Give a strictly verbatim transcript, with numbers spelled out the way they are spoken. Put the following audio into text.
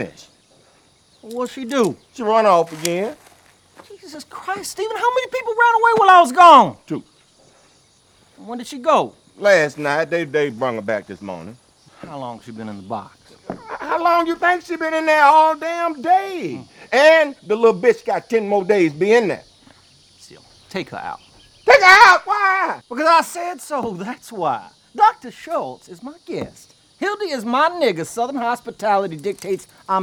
What'd she do? She run off again. Jesus Christ, Stephen, how many people ran away while I was gone? Two. When did she go? Last night, they, they brung her back this morning. How long she been in the box? How long you think she been in there all damn day? Mm. And the little bitch got ten more days to be in there. Still, take her out. Take her out? Why? Because I said so, that's why. Doctor Schultz is my guest. Hildy is my nigga. Southern hospitality dictates I'm